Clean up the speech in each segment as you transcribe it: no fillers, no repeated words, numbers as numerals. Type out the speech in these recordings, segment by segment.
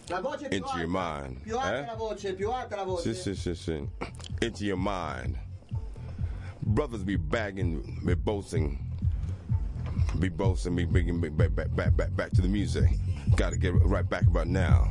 La voce più into alta, your mind. più alta la voce, più alta la voce. Sì. Into your mind. Brothers be bagging, be boasting, be bringing back to the music. Got to get right back about now.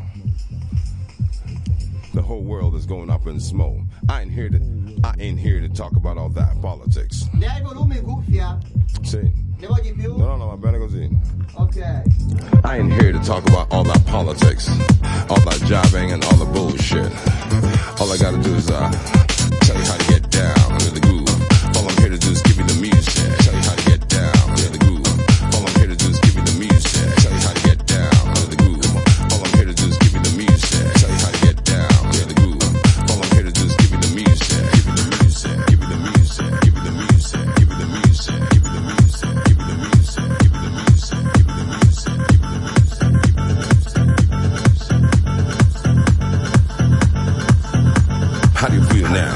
The whole world is going up in smoke. I ain't here to talk about all that politics. Ne hai volume in cuffia? Sì. Ne vuoi di più? No, va bene così. Ok. I ain't here to talk about all that politics, all that jobbing and all the bullshit. All I gotta do is tell you how to get down under the groove. All I'm here to do is give you the music. Tell you how to get down under the groove. All I'm here to do is give you the music. Tell you how to get down under the groove. All I'm here to do is give you the music. Tell you how to get down under the groove. All I'm here to do is give you the music. Give you the music. Give you the music. Give you the music. Give you the music. Give you the music. Give you the music. Give you the music. Give you the music. Give you the music. How do you feel now?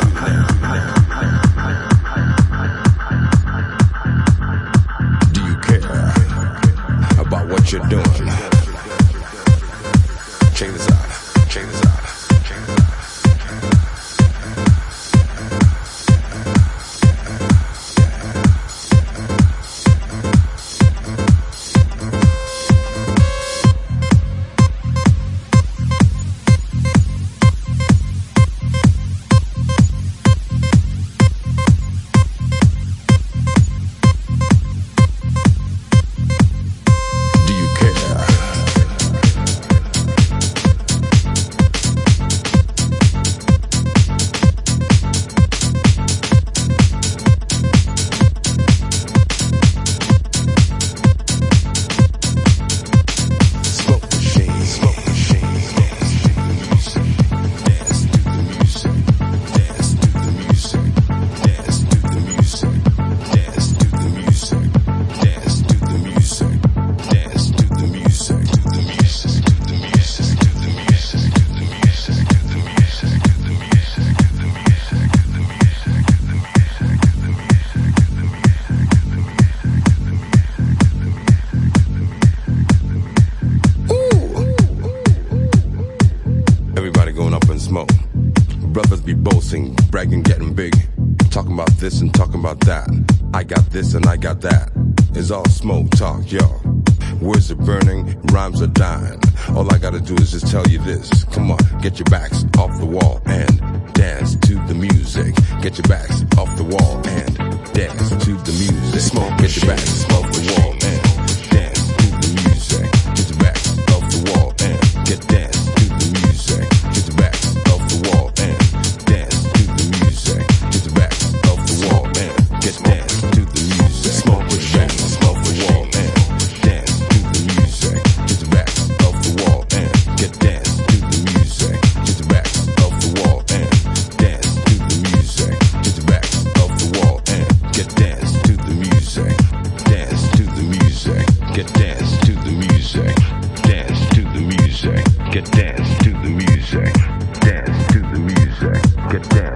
Do you care about what you're doing? Check this out. Check this out. Check this out. Brothers be boasting, bragging, getting big, talking about this and talking about that. I got this and I got that. It's all smoke talk, yo. Words are burning, rhymes are dying. All I gotta do is just tell you this. Come on, get your backs off the wall and dance to the music. Get your backs off the wall and dance to the music. Smoke, get your backs off the wall and dance to the music. Get your backs off the wall and get dance to the music. Get your backs off the wall and dance to the music. Get your backs off the wall and get dance to the music. Smoke with your backs off the wall and dance to the music. Get your backs off the wall and get dance to the music. Get your backs off the wall and dance to the music. Get your backs off the wall and get dance to the music. Dance to the music. Get dance to the music. Dance to the music. Get dance to the music. Dance to the music. Get dance.